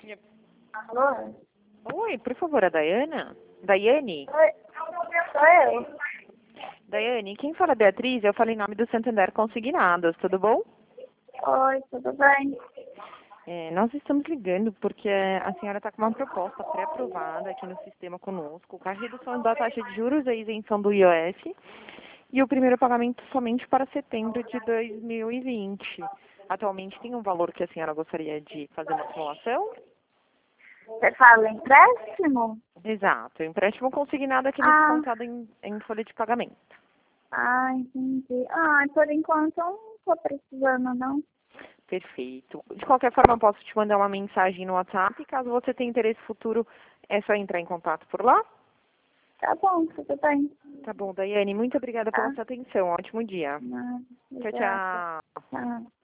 Alô? Oi, por favor, a Daiana? Daiane? Oi, sou eu. Daiane, quem fala é Beatriz, eu falo em nome do Santander Consignados, tudo bom? Oi, tudo bem? Nós estamos ligando porque a senhora está com uma proposta pré-aprovada aqui no sistema conosco, com a redução da taxa de juros e a isenção do IOF e o primeiro pagamento somente para setembro de 2020. Atualmente tem um valor que a senhora gostaria de fazer uma simulação? Você fala empréstimo? Exato, o empréstimo consignado é aquele Ah. descontado em folha de pagamento. Entendi. Por enquanto eu não tô precisando, não. Perfeito. De qualquer forma, eu posso te mandar uma mensagem no WhatsApp. Caso você tenha interesse futuro, é só entrar em contato por lá. Tá bom, tudo bem. Tá bom, Daiane. Muito obrigada pela Tá? sua atenção. Ótimo dia. Tchau, Obrigada. tchau. Tá.